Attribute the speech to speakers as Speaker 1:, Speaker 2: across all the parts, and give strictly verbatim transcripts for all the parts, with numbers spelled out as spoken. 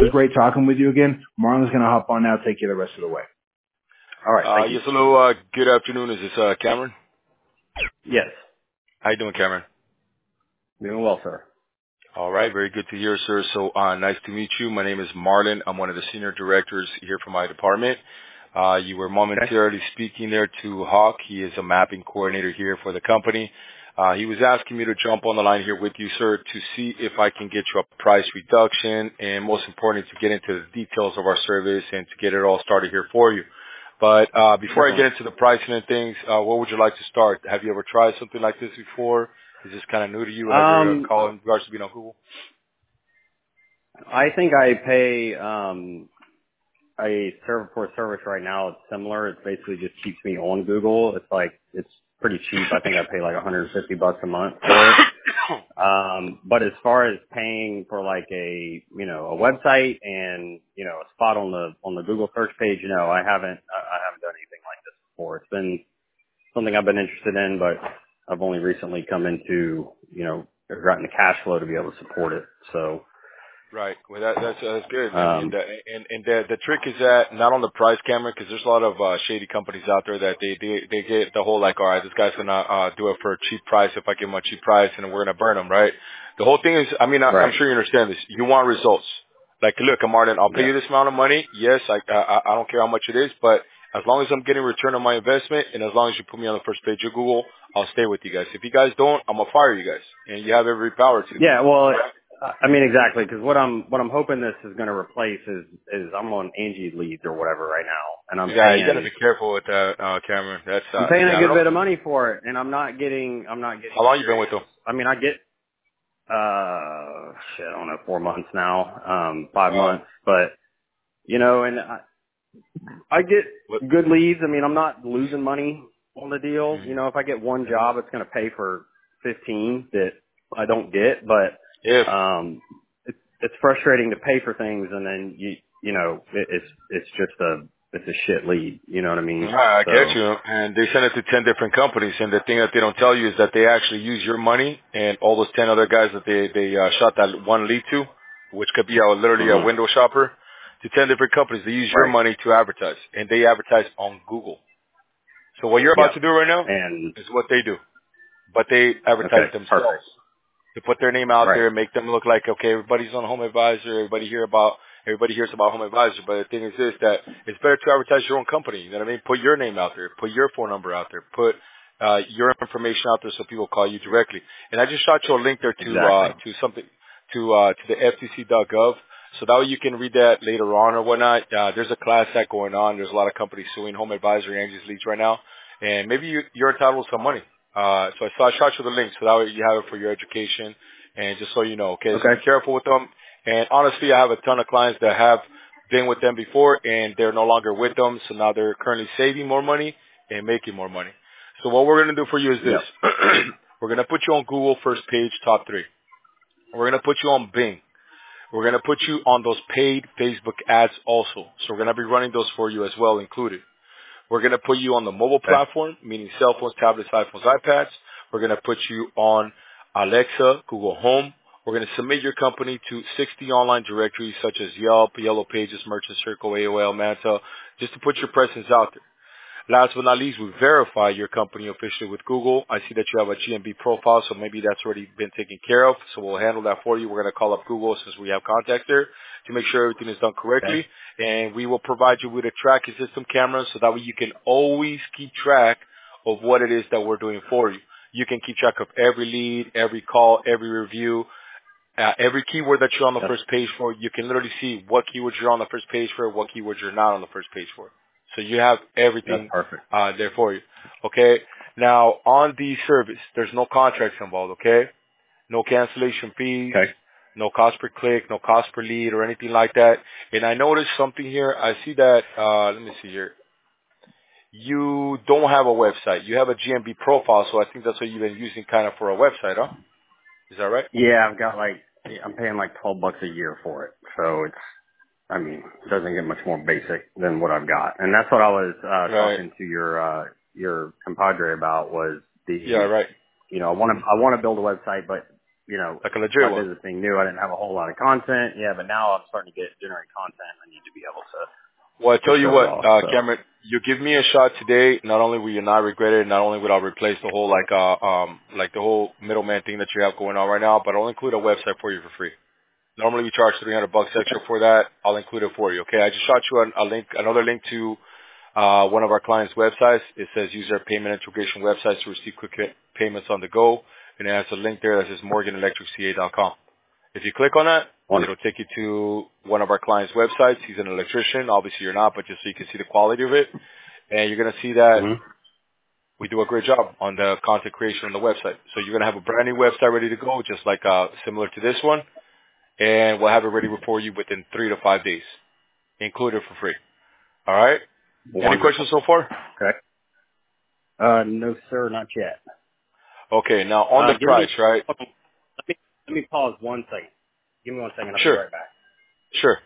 Speaker 1: was great talking with you again. Marlon's going to hop on now, take you the rest of the way.
Speaker 2: All right.
Speaker 3: Uh,
Speaker 2: Thank you.
Speaker 3: yes, hello. Uh, good afternoon. Is this uh, Cameron?
Speaker 2: Yes.
Speaker 3: How you doing, Cameron?
Speaker 2: Doing well, sir.
Speaker 3: All right. Very good to hear, sir. So uh, nice to meet you. My name is Marlon. I'm one of the senior directors here for my department. Uh, you were momentarily okay. speaking there to Hawk. He is a mapping coordinator here for the company. Uh, he was asking me to jump on the line here with you, sir, to see if I can get you a price reduction and most importantly, to get into the details of our service and to get it all started here for you. But uh, before I get into the pricing and things, uh, what would you like to start? Have you ever tried something like this before? Is this kind of new to you? Have you
Speaker 2: Um,
Speaker 3: ever called in regards to being on Google?
Speaker 2: I think I pay um, a server for a service right now. It's similar. It basically just keeps me on Google. It's like it's pretty cheap. I think I pay like one hundred fifty bucks a month for it. Um, but as far as paying for like a you know a website and you know a spot on the on the Google search page, no, I haven't. I, I haven't done anything like this before. It's been something I've been interested in, but I've only recently come into, you know, gotten the cash flow to be able to support it. So,
Speaker 3: Right. Well, that, that's that's good. I mean,
Speaker 2: um,
Speaker 3: the, and and the the trick is that not on the price, Cameron, because there's a lot of uh, shady companies out there that they they they get the whole like, all right, this guy's gonna uh, do it for a cheap price if I give him a cheap price, and we're gonna burn him, right? The whole thing is, I mean, I, I'm
Speaker 2: right.
Speaker 3: sure you understand this. You want results. Like, look, Martin, I'll pay
Speaker 2: Yeah.
Speaker 3: you this amount of money. Yes, I I, I don't care how much it is, but as long as I'm getting return on my investment, and as long as you put me on the first page of Google, I'll stay with you guys. If you guys don't, I'm gonna fire you guys, and you have every power to.
Speaker 2: Yeah. Well, I mean, exactly. Cause what I'm, what I'm hoping this is going to replace is, is I'm on Angie Leads or whatever right now. And I'm
Speaker 3: Yeah, you gotta
Speaker 2: paying,
Speaker 3: be careful with that, uh, Cameron. That's,
Speaker 2: I'm
Speaker 3: uh,
Speaker 2: paying
Speaker 3: yeah,
Speaker 2: a
Speaker 3: I don't
Speaker 2: good
Speaker 3: know.
Speaker 2: bit of money for it. And I'm not getting, I'm not
Speaker 3: How
Speaker 2: getting
Speaker 3: long you been with
Speaker 2: serious.
Speaker 3: them?
Speaker 2: I mean, I get, uh, shit, I don't know, four months now, um, five
Speaker 3: Wow.
Speaker 2: months, but you know, and I, I get
Speaker 3: What?
Speaker 2: good leads. I mean, I'm not losing money on the deal. You
Speaker 3: Mm-hmm.
Speaker 2: know, if I get one job, it's going to pay for fifteen that I don't get. But
Speaker 3: If.
Speaker 2: um, it's it's frustrating to pay for things, and then you you know it, it's it's just a it's a shit lead. You know what I mean?
Speaker 3: Ah, I get
Speaker 2: So
Speaker 3: you. And they send it to ten different companies, and the thing that they don't tell you is that they actually use your money and all those ten other guys that they they uh, shot that one lead to, which could be a, literally a
Speaker 2: uh
Speaker 3: window shopper, to ten different companies. They use your
Speaker 2: right,
Speaker 3: money to advertise, and they advertise on Google. So what you're about
Speaker 2: yep,
Speaker 3: to do right now
Speaker 2: and
Speaker 3: is what they do, but they
Speaker 2: okay,
Speaker 3: advertise themselves.
Speaker 2: perfect,
Speaker 3: To put their name out
Speaker 2: right,
Speaker 3: there, make them look like, okay, everybody's on Home Advisor, everybody hear about, everybody hears about Home Advisor. But the thing is this, that it's better to advertise your own company. You know what I mean? Put your name out there, put your phone number out there, put uh, your information out there so people call you directly. And I just shot you a link there to
Speaker 2: exactly,
Speaker 3: uh, to something to uh, to the F T C dot gov, so that way you can read that later on or whatnot. Uh, there's a class act going on. There's a lot of companies suing Home Advisor and Angie's Leads right now, and maybe you, you're entitled to some money. Uh, so I, so I shot you the link so that way you have it for your education. And just so you know, okay, so be
Speaker 2: okay,
Speaker 3: careful with them. And honestly, I have a ton of clients that have been with them before and they're no longer with them. So now they're currently saving more money and making more money. So what we're going to do for you is this.
Speaker 2: yep,
Speaker 3: We're going to put you on Google first page, top three. We're going to put you on Bing. We're going to put you on those paid Facebook ads also. So we're going to be running those for you as well included. We're going to put you on the mobile
Speaker 2: okay,
Speaker 3: platform, meaning cell phones, tablets, iPhones, iPads. We're going to put you on Alexa, Google Home. We're going to submit your company to sixty online directories such as Yelp, Yellow Pages, Merchant Circle, A O L, Manta, just to put your presence out there. Last but not least, we verify your company officially with Google. I see that you have a G M B profile, so maybe that's already been taken care of. So we'll handle that for you. We're going to call up Google since we have contact there to make sure everything is done
Speaker 2: okay,
Speaker 3: correctly. And we will provide you with a tracking system camera so that way you can always keep track of what it is that we're doing for you. You can keep track of every lead, every call, every review, uh, every keyword that you're on the
Speaker 2: yep,
Speaker 3: first page for. You can literally see what keywords you're on the first page for, what keywords you're not on the first page for. So you have
Speaker 2: that's
Speaker 3: everything
Speaker 2: perfect.
Speaker 3: uh, there for you. Okay. Now on the service, there's no contracts involved. Okay. No cancellation fees,
Speaker 2: Okay.
Speaker 3: no cost per click, no cost per lead or anything like that. And I noticed something here. I see that. Uh, let me see here. You don't have a website. You have a G M B profile, so I think that's what you've been using kind of for a website, huh? Is that right?
Speaker 2: Yeah, I've got like, I'm paying like twelve bucks a year for it. So it's, I mean, it doesn't get much more basic than what I've got. And that's what I was, uh,
Speaker 3: Right.
Speaker 2: talking to your, uh, your compadre about was
Speaker 3: Yeah.
Speaker 2: the,
Speaker 3: Right.
Speaker 2: you know, I want to, I want to build a website, but you know,
Speaker 3: like a legit
Speaker 2: my
Speaker 3: one.
Speaker 2: business being new, I didn't have a whole lot of content. Yeah, but now I'm starting to get generate content. I need to be able to.
Speaker 3: Well, I tell you
Speaker 2: show it
Speaker 3: what,
Speaker 2: off,
Speaker 3: uh,
Speaker 2: so.
Speaker 3: Cameron, you give me a shot today. Not only will you not regret it, not only will I replace the whole like uh um like the whole middleman thing that you have going on right now, but I'll include a website for you for free. Normally we charge three hundred bucks extra for that. I'll include it for you. Okay, I just shot you a, a link, another link to uh one of our clients' websites. It says use our payment integration websites to receive quick payments on the go, and it has a link there that says morgan electric c a dot com. If you click on that,
Speaker 2: Wonderful.
Speaker 3: it'll take you to one of our clients' websites. He's an electrician. Obviously, you're not, but just so you can see the quality of it. And you're going to see that
Speaker 2: Mm-hmm.
Speaker 3: we do a great job on the content creation on the website. So you're going to have a brand new website ready to go, just like uh, similar to this one. And we'll have it ready for you within three to five days, included for free. All right?
Speaker 2: Wonderful.
Speaker 3: Any questions so far?
Speaker 2: Okay. Uh, no, sir, not yet.
Speaker 3: Okay. Now, on
Speaker 2: Uh,
Speaker 3: the
Speaker 2: give me,
Speaker 3: price, right?
Speaker 2: let me, let me pause one second. Give me one second. I'll
Speaker 3: Sure.
Speaker 2: be right back.
Speaker 3: Sure.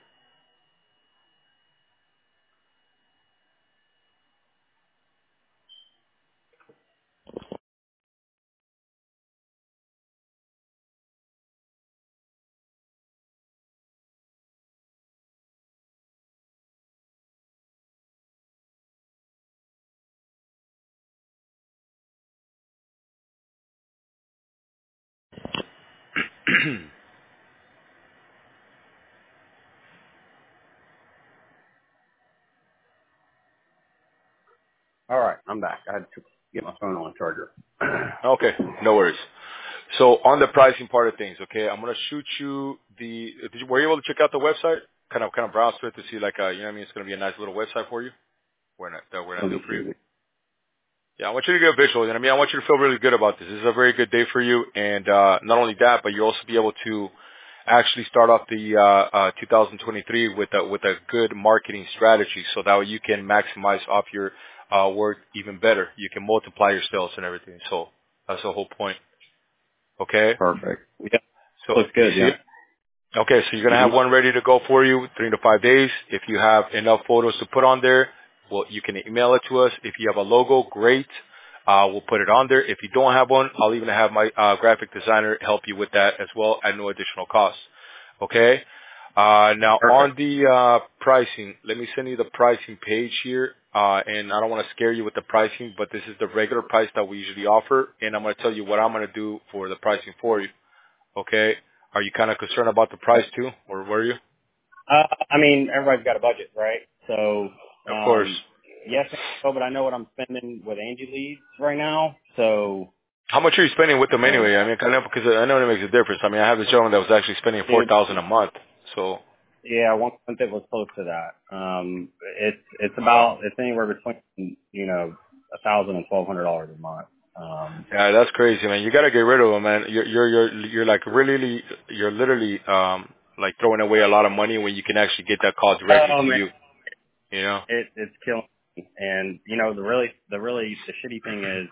Speaker 2: All right, I'm back. I had to get my phone on charger.
Speaker 3: Okay. No worries. So on the pricing part of things, okay, I'm gonna shoot you the. Did you, were you able to check out the website? Kind of, kind of browse through it to see, like, uh, you know what I mean? It's gonna be a nice little website for you. We're not, that we're
Speaker 2: Let
Speaker 3: gonna
Speaker 2: me
Speaker 3: do for you.
Speaker 2: see.
Speaker 3: Yeah, I want you to get a visual. You know what I mean? I want you to feel really good about this. This is a very good day for you, and uh, not only that, but you'll also be able to actually start off the uh, uh, two thousand twenty-three with a with a good marketing strategy, so that way you can maximize off your uh, work even better. You can multiply your sales and everything. So that's the whole point. Okay.
Speaker 2: Perfect. Yeah,
Speaker 3: So
Speaker 2: looks
Speaker 3: you
Speaker 2: good.
Speaker 3: see
Speaker 2: Yeah.
Speaker 3: it? Okay, so you're gonna have
Speaker 2: Mm-hmm.
Speaker 3: one ready to go for you, three to five days. If you have enough photos to put on there, well, you can email it to us. If you have a logo, great. Uh, we'll put it on there. If you don't have one, I'll even have my uh, graphic designer help you with that as well at no additional cost. Okay. Uh, now on
Speaker 2: Perfect.
Speaker 3: the uh, pricing, let me send you the pricing page here. Uh, and I don't want to scare you with the pricing, but this is the regular price that we usually offer, and I'm going to tell you what I'm going to do for the pricing for you. Okay. Are you kind of concerned about the price too, or were you?
Speaker 2: Uh, I mean, everybody's got a budget, right? So,
Speaker 3: Of course.
Speaker 2: um, yes, no, but I know what I'm spending with Angie Leads right now. So,
Speaker 3: How much are you spending with them
Speaker 2: uh,
Speaker 3: anyway? I mean, kind of because I know it makes a difference. I mean, I have this gentleman that was actually spending four
Speaker 2: dude,
Speaker 3: thousand a month. So.
Speaker 2: yeah, one month it was close to that. Um, it's it's
Speaker 3: Wow.
Speaker 2: about it's anywhere between you know a thousand and twelve hundred dollars a month. Um,
Speaker 3: Yeah, that's crazy, man. You gotta get rid of them, man. You're you're you're you're like really you're literally um like throwing away a lot of money when you can actually get that call directly
Speaker 2: oh
Speaker 3: to
Speaker 2: man,
Speaker 3: you. You know.
Speaker 2: it it's killing me. And you know the really the really the shitty thing is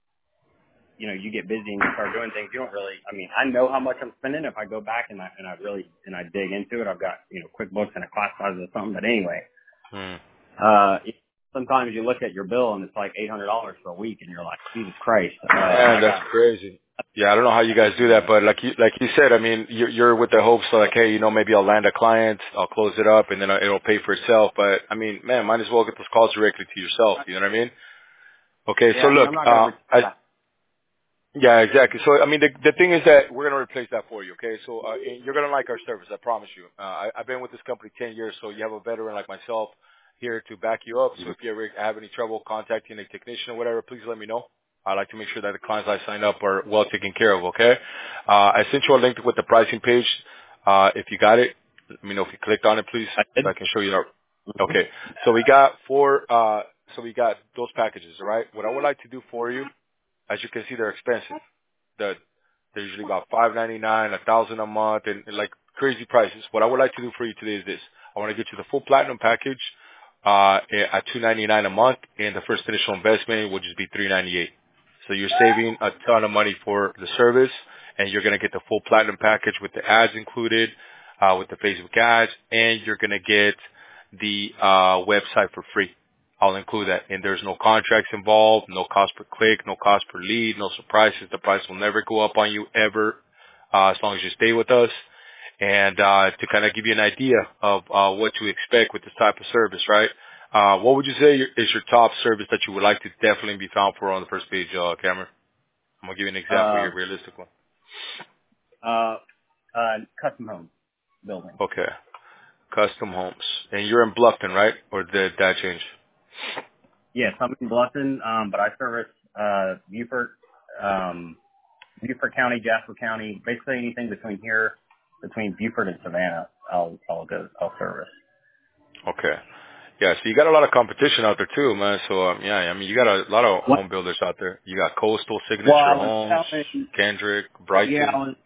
Speaker 2: you know, you get busy and you start doing things. You don't really, I mean, I know how much I'm spending. If I go back and I, and I really, and I dig into it, I've got, you know, QuickBooks and it classifies it as something. But anyway,
Speaker 3: Hmm.
Speaker 2: uh, sometimes you look at your bill and it's like eight hundred dollars for a week and you're like, Jesus Christ, uh, I
Speaker 3: Man, that's
Speaker 2: got,
Speaker 3: crazy. Yeah, I don't know how you guys do that, but like you like you said, I mean, you're, you're with the hopes like, hey, you know, maybe I'll land a client, I'll close it up, and then it'll pay for itself. But I mean, man, might as well get those calls directly to yourself. You know what I mean? Okay,
Speaker 2: yeah,
Speaker 3: so
Speaker 2: I mean,
Speaker 3: look,
Speaker 2: I'm not going to
Speaker 3: uh,
Speaker 2: return
Speaker 3: I,
Speaker 2: that.
Speaker 3: yeah, exactly. So I mean, the the thing is that we're gonna replace that for you. Okay, so uh, and you're gonna like our service, I promise you. Uh, I, I've been with this company ten years, so you have a veteran like myself here to back you up. So if you ever have any trouble contacting a technician or whatever, please let me know. I like to make sure that the clients I sign up are well taken care of. Okay, uh, I sent you a link with the pricing page. Uh, if you got it, let me know if you clicked on it, please,
Speaker 2: I
Speaker 3: so
Speaker 2: did.
Speaker 3: I can show you. Our, okay, so we got four. Uh, so we got those packages. All right. What I would like to do for you, as you can see, they're expensive. That they're usually about five ninety nine, a thousand a month, and, and like crazy prices. What I would like to do for you today is this: I want to get you the full platinum package uh, at two ninety nine a month, and the first initial investment will just be three ninety eight. So you're saving a ton of money for the service, and you're gonna get the full platinum package with the ads included, uh, with the Facebook ads, and you're gonna get the uh, website for free. I'll include that. And there's no contracts involved, no cost per click, no cost per lead, no surprises. The price will never go up on you ever. uh, as long as you stay with us, and uh, to kind of give you an idea of uh, what to expect with this type of service, right? Uh, what would you say your, is your top service that you would like to definitely be found for on the first page, uh, Cameron? I'm gonna give you an example
Speaker 2: Uh,
Speaker 3: here, realistic one.
Speaker 2: uh, uh, custom home building.
Speaker 3: Okay, custom homes, and you're in Bluffton, right? Or did that change?
Speaker 2: Yes, I'm in Bluffton, um, but I service uh, Beaufort, um, Beaufort County, Jasper County, basically anything between here, between Beaufort and Savannah, I'll I'll go I'll service.
Speaker 3: Okay. Yeah, so you got a lot of competition out there too, man. So um, yeah, I mean, you got a lot of
Speaker 2: What?
Speaker 3: home builders out there. You got Coastal,
Speaker 2: Well, I
Speaker 3: Signature
Speaker 2: was
Speaker 3: Homes,
Speaker 2: telling,
Speaker 3: Kendrick,
Speaker 2: yeah, I
Speaker 3: Brighton.
Speaker 2: was,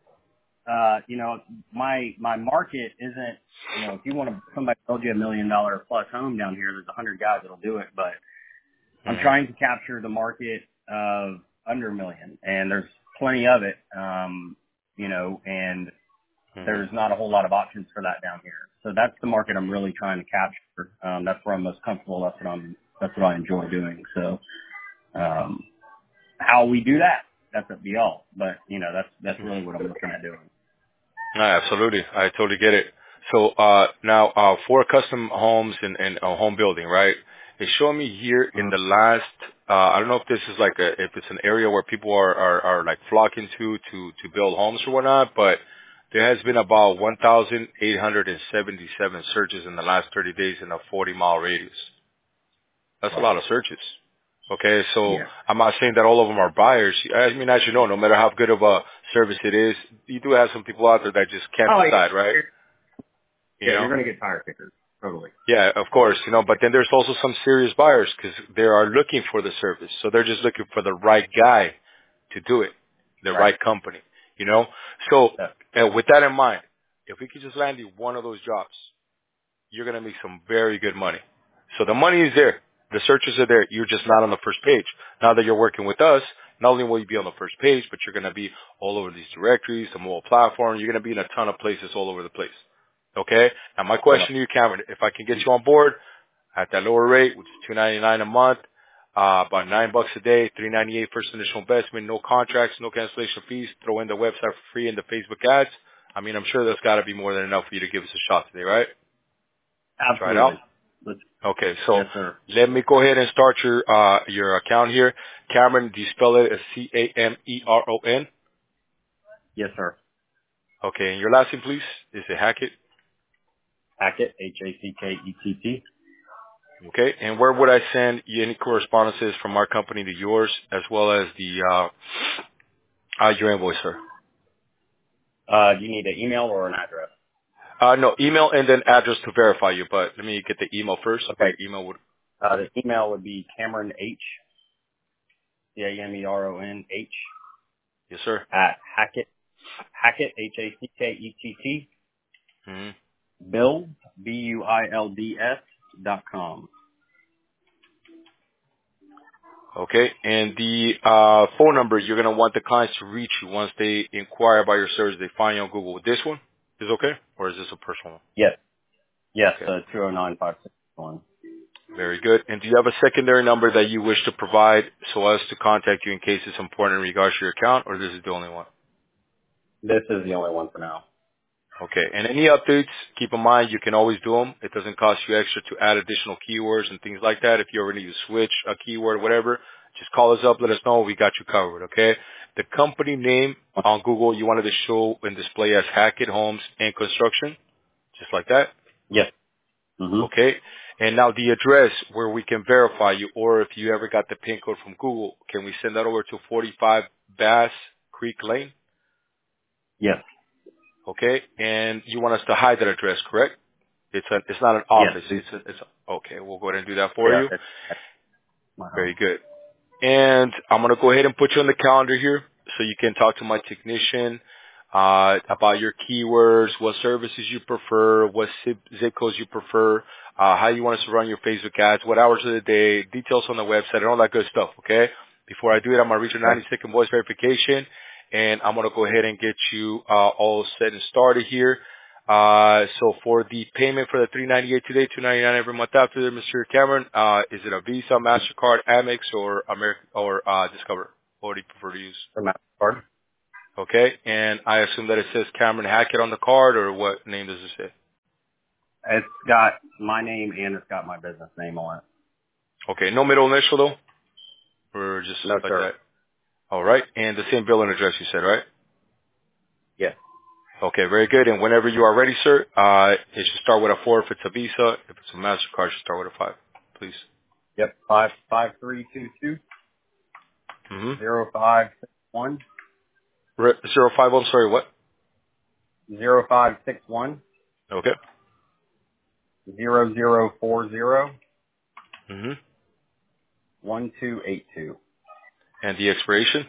Speaker 2: uh, you know, my my market isn't, you know, if you want to somebody to build you a million dollar plus home down here, there's a hundred guys that'll do it, but I'm
Speaker 3: Mm-hmm.
Speaker 2: trying to capture the market of under a million, and there's plenty of it, um, you know, and
Speaker 3: Mm-hmm.
Speaker 2: there's not a whole lot of options for that down here. So that's the market I'm really trying to capture. Um, that's where I'm most comfortable. That's what I'm. That's what I enjoy doing. So um, how we do that, that's up to y'all. But you know, that's that's really what I'm looking at doing.
Speaker 3: No, absolutely. I totally get it. So uh now uh for custom homes and, and uh, home building, right? It's showing me here in
Speaker 2: Mhm.
Speaker 3: the last uh I don't know if this is like a if it's an area where people are are, are like flocking to to to build homes or whatnot, but there has been about one thousand eight hundred seventy-seven searches in the last thirty days in a forty mile radius. That's a lot
Speaker 2: Wow.
Speaker 3: of searches. Okay, so
Speaker 2: Yeah.
Speaker 3: I'm not saying that all of them are buyers. I mean, as you know, no matter how good of a service it is, you do have some people out there that just can't
Speaker 2: Oh
Speaker 3: decide, right?
Speaker 2: yeah.
Speaker 3: You
Speaker 2: Yeah,
Speaker 3: know?
Speaker 2: you're gonna get tire kickers. Totally.
Speaker 3: Yeah, of course, you know, but then there's also some serious buyers because they are looking for the service. So they're just looking for the right guy to do it, the
Speaker 2: Right.
Speaker 3: right company, you know? So
Speaker 2: Yeah.
Speaker 3: uh, with that in mind, if we could just land you one of those jobs, you're going to make some very good money. So the money is there. The searches are there. You're just not on the first page. Now that you're working with us, not only will you be on the first page, but you're going to be all over these directories, the mobile platform. You're going to be in a ton of places all over the place. Okay? Now my
Speaker 2: I love
Speaker 3: question to you, Cameron, if I can get you on board at that lower rate, which is two ninety-nine a month, uh, about nine bucks a day, three ninety-eight first initial investment, no contracts, no cancellation fees, throw in the website for free and the Facebook ads. I mean, I'm sure that's got to be more than enough for you to give us a shot today, right? Try it out.
Speaker 2: Absolutely. Let's,
Speaker 3: Okay, so
Speaker 2: yes, sir.
Speaker 3: let me go ahead and start your uh your account here. Cameron, do you spell it as C A M E R O N?
Speaker 2: Yes, sir.
Speaker 3: Okay, and your last name, please? Is it Hackett?
Speaker 2: Hackett, H A C K E T T.
Speaker 3: Okay, and where would I send you any correspondences from our company to yours, as well as the uh, uh your invoice, sir?
Speaker 2: Uh, do you need an email or an address?
Speaker 3: Uh, no, email and then address to verify you. But let me get the email first. What
Speaker 2: Okay.
Speaker 3: your email would?
Speaker 2: Uh, the email would be Cameron H, C A M E R O N H,
Speaker 3: Yes, sir.
Speaker 2: at Hackett, Hackett, H A C K E T T,
Speaker 3: Mm-hmm.
Speaker 2: Builds, B U I L D S, dot com.
Speaker 3: Okay, and the uh phone number you're gonna want the clients to reach you once they inquire about your service. They find you on Google. This one is okay, or is this a personal one?
Speaker 2: Yes. Yes,
Speaker 3: Okay.
Speaker 2: uh, two oh nine five six one.
Speaker 3: Very good. And do you have a secondary number that you wish to provide so as to contact you in case it's important in regards to your account, or this is the only one?
Speaker 2: This is the only one for now.
Speaker 3: Okay. And any updates, keep in mind you can always do them. It doesn't cost you extra to add additional keywords and things like that. If you ever need to switch a keyword, whatever, just call us up, let us know. We got you covered, okay? The company name on Google you wanted to show and display as Hackett Homes and Construction, just like that.
Speaker 2: Yes. Mm-hmm.
Speaker 3: Okay. And now the address where we can verify you, or if you ever got the PIN code from Google, can we send that over to forty-five Bass Creek Lane?
Speaker 2: Yes.
Speaker 3: Okay. And you want us to hide that address, correct? It's a, it's not an
Speaker 2: Yes.
Speaker 3: office. It's a, it's a, okay. We'll go ahead and do that for
Speaker 2: Yeah,
Speaker 3: you.
Speaker 2: it's, it's my
Speaker 3: Very
Speaker 2: home.
Speaker 3: good. And I'm going to go ahead and put you on the calendar here so you can talk to my technician uh, about your keywords, what services you prefer, what zip, zip codes you prefer, uh, how you want us to run your Facebook ads, what hours of the day, details on the website, and all that good stuff, okay? Before I do it, I'm going to reach a
Speaker 2: Okay.
Speaker 3: ninety second voice verification, and I'm going to go ahead and get you uh, all set and started here. Uh, so for the payment for the three ninety-eight today, two ninety-nine every month after, Mister Cameron, uh, is it a Visa, MasterCard, Amex, or American, or, uh, Discover? What do you prefer to use?
Speaker 2: For MasterCard.
Speaker 3: Okay, and I assume that it says Cameron Hackett on the card, or what name does it say?
Speaker 2: It's got my name and it's got my business name on it.
Speaker 3: Okay, no middle initial though? Or just
Speaker 2: No,
Speaker 3: like
Speaker 2: sir.
Speaker 3: that? All right, and the same billing address you said, right?
Speaker 2: Yes.
Speaker 3: Okay, very good. And whenever you are ready, sir, uh, it should start with a four if it's a Visa. If it's a MasterCard, it should start with a five, please.
Speaker 2: Yep. Five five three two two
Speaker 3: Mm-hmm.
Speaker 2: zero five six one
Speaker 3: Re- zero five, I'm sorry, what?
Speaker 2: zero five six one
Speaker 3: Okay.
Speaker 2: zero zero four zero
Speaker 3: Mm-hmm.
Speaker 2: one two eight two.
Speaker 3: And the expiration?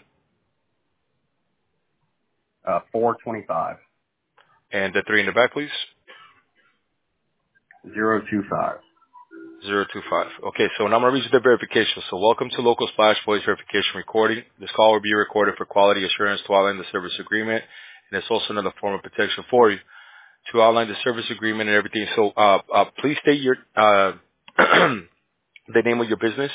Speaker 2: Uh, four twenty five
Speaker 3: And the three in the back, please?
Speaker 2: zero two five.
Speaker 3: Zero two five. Okay, so now I'm going to read you the verification. So welcome to Local Splash Voice Verification Recording. This call will be recorded for quality assurance to outline the service agreement, and it's also another form of protection for you to outline the service agreement and everything. So uh, uh, please state your uh, the name of your business.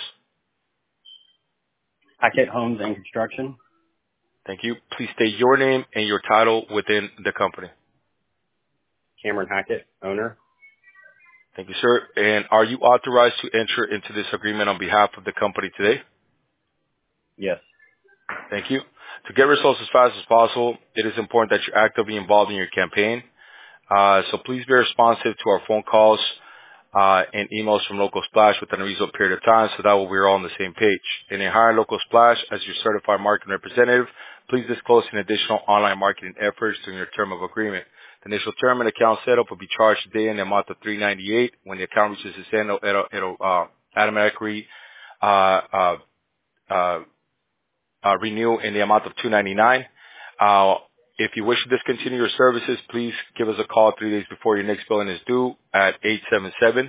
Speaker 2: Hackett Homes and Construction.
Speaker 3: Thank you. Please state your name and your title within the company.
Speaker 2: Cameron Hackett, owner.
Speaker 3: Thank you, sir. And are you authorized to enter into this agreement on behalf of the company today?
Speaker 2: Yes.
Speaker 3: Thank you. To get results as fast as possible, it is important that you're actively involved in your campaign. Uh, so please be responsive to our phone calls uh, and emails from Local Splash within a reasonable period of time, so that way we're all on the same page. And in hiring Local Splash as your certified marketing representative, please disclose any additional online marketing efforts during your term of agreement. The initial term and account setup will be charged today in the amount of three hundred ninety-eight dollars. When the account reaches its end, it'll, it'll, it'll uh, automatically uh, uh, uh, uh, renew in the amount of two hundred ninety-nine dollars. Uh, if you wish to discontinue your services, please give us a call three days before your next billing is due at eight seven seven,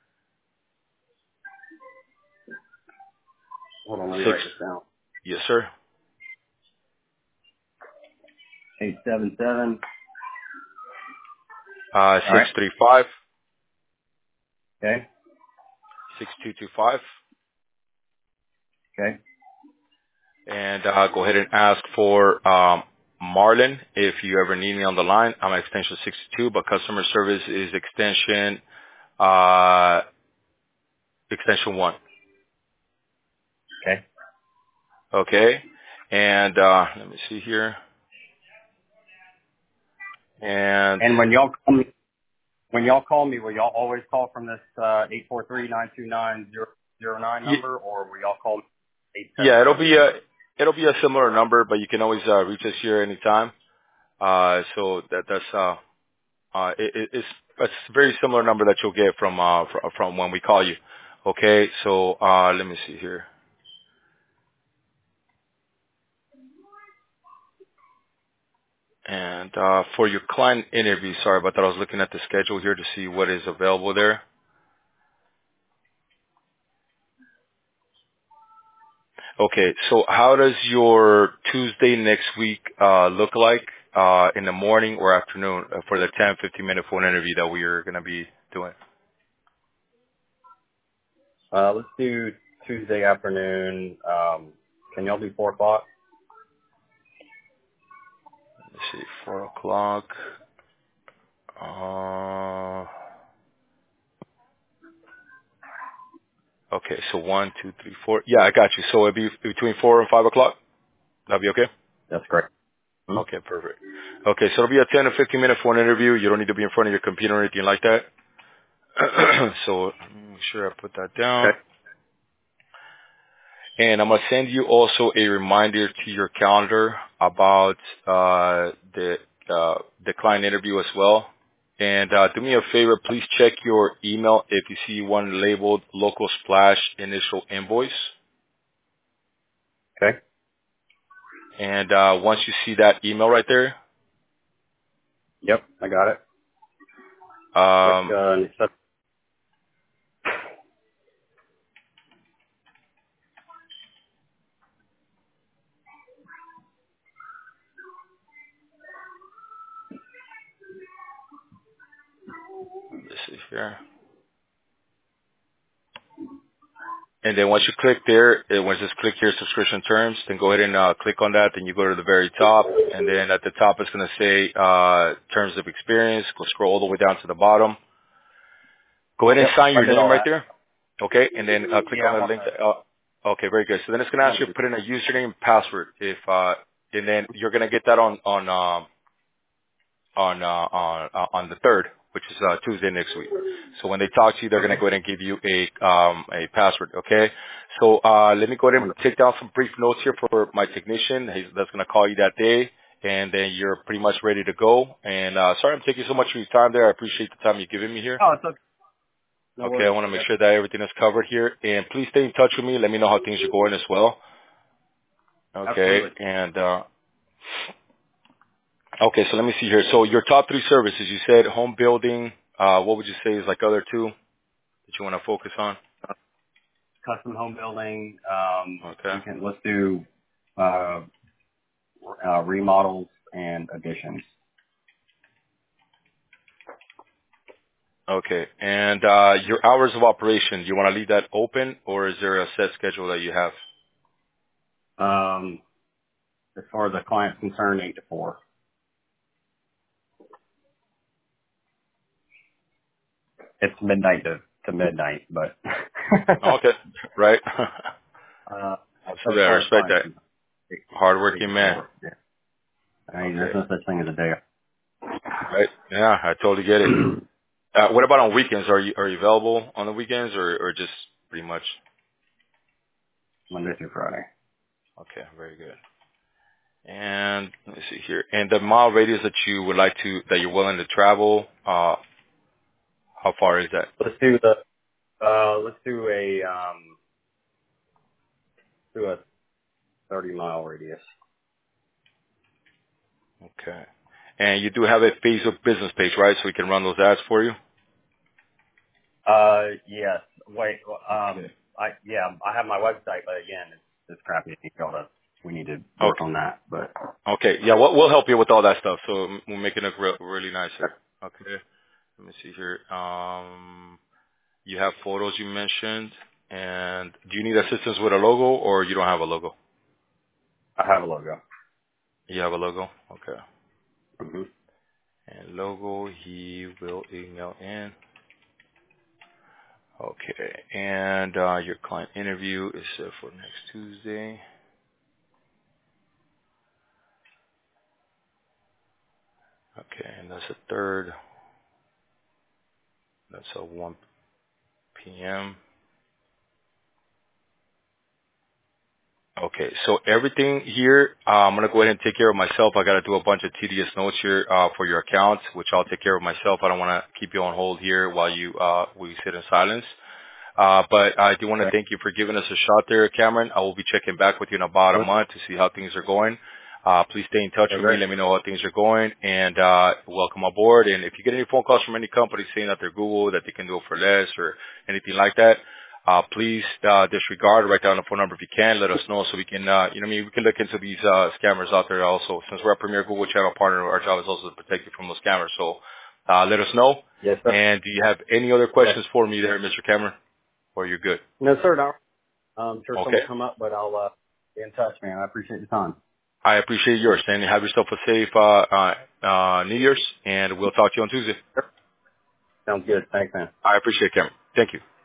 Speaker 2: Hold on, let me
Speaker 3: six.
Speaker 2: write this down.
Speaker 3: Yes, sir.
Speaker 2: Eight seven seven.
Speaker 3: Uh,
Speaker 2: All
Speaker 3: six
Speaker 2: right.
Speaker 3: three five,
Speaker 2: Okay.
Speaker 3: six two two five.
Speaker 2: Okay.
Speaker 3: And uh, go ahead and ask for um, Marlon if you ever need me on the line. I'm at extension sixty-two, but customer service is extension uh, extension one.
Speaker 2: Okay.
Speaker 3: Okay. And uh, let me see here. And
Speaker 2: And when y'all call me, when y'all call me, will y'all always call from this uh eight four three nine two nine zero zero nine
Speaker 3: y-
Speaker 2: number, or will y'all call me eight seven
Speaker 3: yeah, it'll
Speaker 2: seven
Speaker 3: be a
Speaker 2: number?
Speaker 3: it'll be a similar number, but you can always uh, reach us here anytime. Uh, so that that's uh, uh, it, it- it's it's a very similar number that you'll get from uh fr- from when we call you. Okay, so uh, let me see here. And uh, for your client interview, sorry about that. I was looking at the schedule here to see what is available there. Okay, so how does your Tuesday next week uh, look like uh, in the morning or afternoon uh, for the ten, fifteen minute phone interview that we are going to be doing?
Speaker 2: Uh, let's do Tuesday afternoon. Um, can y'all do four o'clock?
Speaker 3: Let's see, four o'clock. Uh, okay, so one, two, three, four. Yeah, I got you. So it'd be between four and five o'clock. That'd be okay.
Speaker 2: That's great. Hmm?
Speaker 3: Okay, perfect. Okay, so it'll be a ten or fifteen minute phone interview. You don't need to be in front of your computer or anything like that. So let me make sure I put that down.
Speaker 2: Okay.
Speaker 3: And I'm gonna send you also a reminder to your calendar about uh, the uh, the client interview as well. And uh, do me a favor, please check your email if you see one labeled Local Splash Initial Invoice.
Speaker 2: Okay.
Speaker 3: And uh, once you see that email right there,
Speaker 2: Yep, I got it. Click
Speaker 3: um,
Speaker 2: uh, accept.
Speaker 3: let's see here. And then once you click there, it once just click here subscription terms, then go ahead and uh, click on that. Then you go to the very top, and then at the top it's going to say uh, terms of experience. Go scroll all the way down to the bottom. Go ahead and
Speaker 2: Yep,
Speaker 3: sign
Speaker 2: I
Speaker 3: your
Speaker 2: did
Speaker 3: name
Speaker 2: all
Speaker 3: right
Speaker 2: that.
Speaker 3: there. Okay, and then uh, click
Speaker 2: Yeah,
Speaker 3: on
Speaker 2: I'm
Speaker 3: the
Speaker 2: on
Speaker 3: link.
Speaker 2: that.
Speaker 3: Uh, okay, very good. So then it's going to ask you to put in a username and password. If uh, and then you're going to get that on on um, on uh, on uh, on the third, which is uh, Tuesday next week. So when they talk to you, they're going to go ahead and give you a um, a password. Okay. So uh, let me go ahead and take down some brief notes here for my technician. He's, that's going to call you that day, and then you're pretty much ready to go. And uh, sorry, I'm taking so much of your time there. I appreciate the time you're giving me here.
Speaker 2: Oh, it's okay. No
Speaker 3: Okay, I
Speaker 2: worries.
Speaker 3: want to make
Speaker 2: Yep.
Speaker 3: sure that everything is covered here, and please stay in touch with me. Let me know how things are going as well. Okay,
Speaker 2: Absolutely.
Speaker 3: and uh, okay, so let me see here. So your top three services, you said home building. Uh, what would you say is like other two that you want to focus on?
Speaker 2: Custom home building. Um,
Speaker 3: Okay.
Speaker 2: we can let's do uh, uh, remodels and additions.
Speaker 3: Okay, and uh, your hours of operation, do you want to leave that open, or is there a set schedule that you have?
Speaker 2: Um, as far as the client's concerned, eight to four. It's midnight to, to midnight, but
Speaker 3: Okay, right.
Speaker 2: uh, as
Speaker 3: Absolutely, I
Speaker 2: far as
Speaker 3: respect
Speaker 2: clients
Speaker 3: that.
Speaker 2: concerned, eight, eight to
Speaker 3: Hardworking man.
Speaker 2: four. Yeah. I mean, there's
Speaker 3: Okay,
Speaker 2: no such thing as a day.
Speaker 3: right. Yeah, I totally get it. Uh, what about on weekends? Are you are you available on the weekends, or or just pretty much?
Speaker 2: Monday through Friday.
Speaker 3: Okay, very good. And let me see here. And the mile radius that you would like to, that you're willing to travel, uh, how far is that?
Speaker 2: Let's do the uh, let's do a um, do a thirty mile radius.
Speaker 3: Okay. And you do have a Facebook business page, right? So we can run those ads for you?
Speaker 2: Uh, yes. Wait. Um,
Speaker 3: Okay.
Speaker 2: I yeah, I have my website, but again, it's it's crappy. To we need to work
Speaker 3: Okay.
Speaker 2: on that. But
Speaker 3: Okay. Yeah, we'll, we'll help you with all that stuff. So we'll make it look re- really nice here. Okay. Let me see here. Um, you have photos you mentioned. And do you need assistance with a logo, or you don't have a logo?
Speaker 2: I have a logo.
Speaker 3: You have a logo? Okay.
Speaker 2: hmm
Speaker 3: And logo, he will email in. Okay. And uh, your client interview is set for next Tuesday. Okay. And that's the third. That's at one p.m. Okay. So everything here, uh, I'm going to go ahead and take care of myself. I got to do a bunch of tedious notes here uh, for your account, which I'll take care of myself. I don't want to keep you on hold here while you uh, we sit in silence. Uh, but I do want to
Speaker 2: Okay.
Speaker 3: thank you for giving us a shot there, Cameron. I will be checking back with you in about a month to see how things are going. Uh, please stay in touch
Speaker 2: Okay,
Speaker 3: with me.
Speaker 2: great.
Speaker 3: Let me know how things are going, and uh, welcome aboard. And if you get any phone calls from any company saying that they're Google, that they can do it for less or anything like that, uh, please uh, disregard. Write down the phone number if you can. Let us know so we can, uh, you know, what I mean, we can look into these uh, scammers out there also. Since we're a premier Google channel partner, our job is also to protect you from those scammers. So uh, let us know.
Speaker 2: Yes, sir.
Speaker 3: And do you have any other
Speaker 2: Yes.
Speaker 3: questions for me there, Mister Cameron? Or you're good?
Speaker 2: No, sir. No. I'm sure some
Speaker 3: Okay.
Speaker 2: will come up, but I'll uh, be in touch, man. I appreciate your time.
Speaker 3: I appreciate yours, and have yourself a safe uh, uh, uh, New Year's, and we'll talk to you on Tuesday.
Speaker 2: Sure. Sounds good. Thanks, man.
Speaker 3: I appreciate it, Cameron. Thank you.